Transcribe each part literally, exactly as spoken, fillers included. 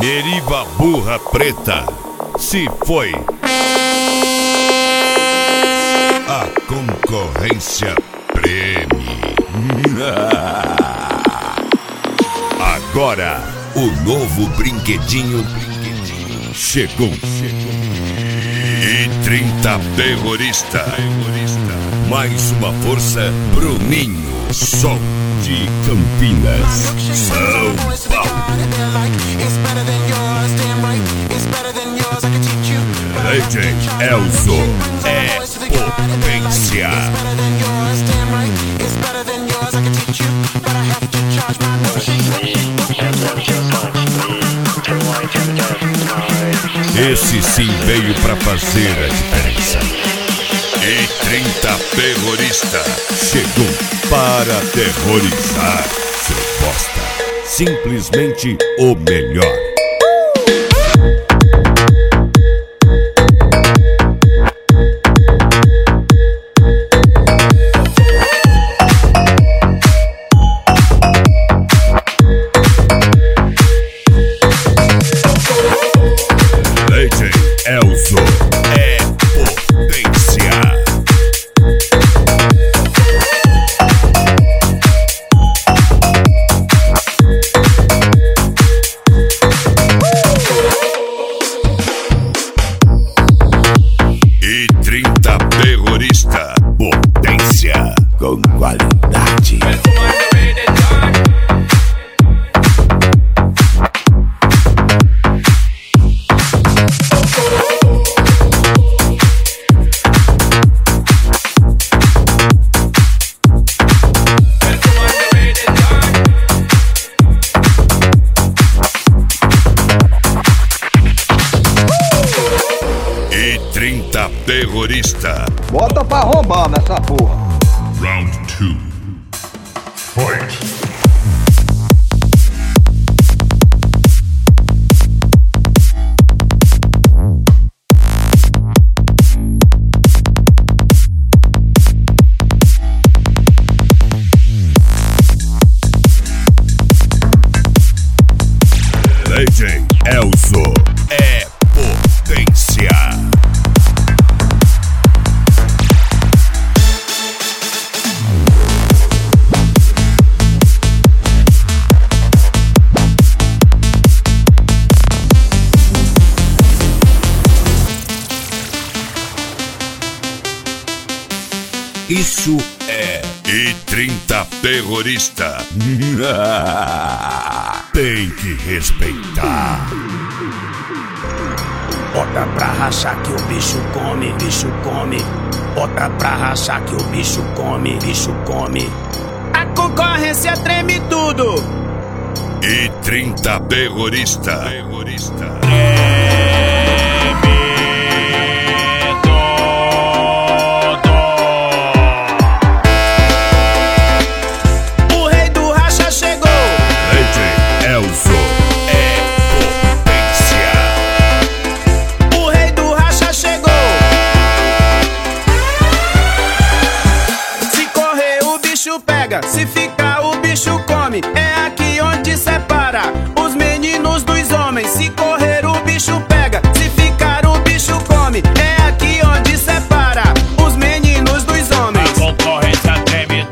Meriva burra preta, se foi. A concorrência preme. Agora, o novo brinquedinho, brinquedinho chegou. E trinta terrorista. Mais uma força, Bruninho Som de Campinas, São Paulo. D J Elzo é potência. Esse sim veio pra fazer a diferença. E trinta terrorista chegou para terrorizar seu bosta. Simplesmente o melhor. D J Elzo é potência. E trinta terrorista, potência com qualidade. E trinta terrorista. Bota pra roubar nessa porra. Round two. Fight. D J Elzo é potência. Isso é E trinta terrorista. Tem que respeitar. Bota pra rachar que o bicho come, bicho come. Bota pra rachar que o bicho come, bicho come. A concorrência treme tudo. E trinta terrorista. Terrorista. Elzo é potência. O rei do racha chegou. Se correr o bicho pega, se ficar o bicho come. É aqui onde separa os meninos dos homens. Se correr o bicho pega, se ficar o bicho come. É aqui onde separa os meninos dos homens. A concorrência treme.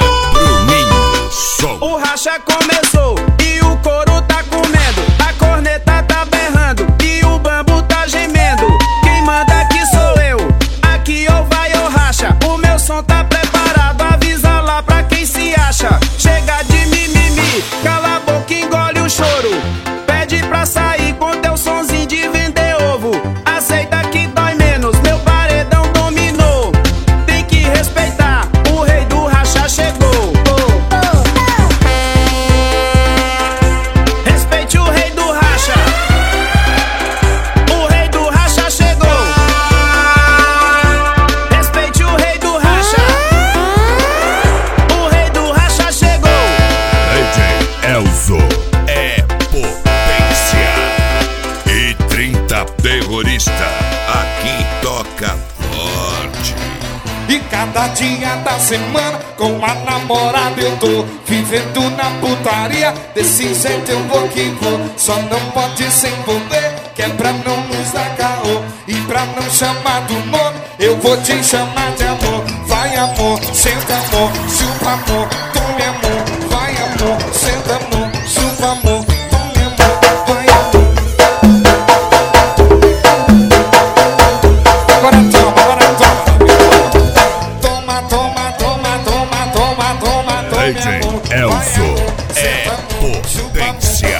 O racha começou e o couro tá comendo. A corneta Cada dia da semana com uma namorada eu tô vivendo na putaria. Desse jeito eu vou que vou. Só não pode se envolver, que é pra não nos dar caô. E pra não chamar do nome, eu vou te chamar de amor. Vai amor, senta amor, chupa amor, tome amor. Vai amor, senta amor, chupa amor, tome amor. Vai amor. Agora toma, agora toma. Toma, toma, toma, toma, toma, toma, toma. D J Elzo é potência.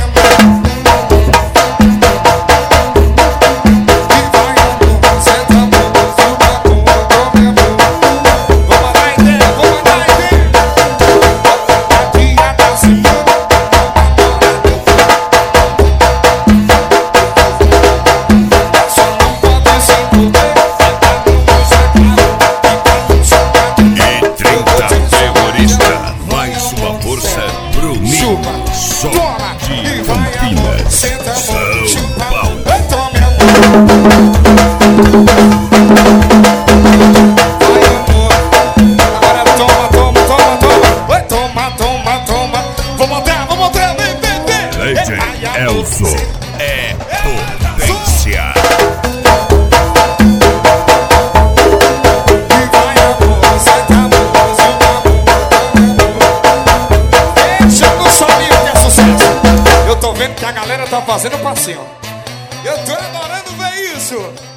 Elzo é potência. Chegou sozinho que é sucesso. Eu tô vendo que a galera tá fazendo passinho. Eu tô adorando ver isso.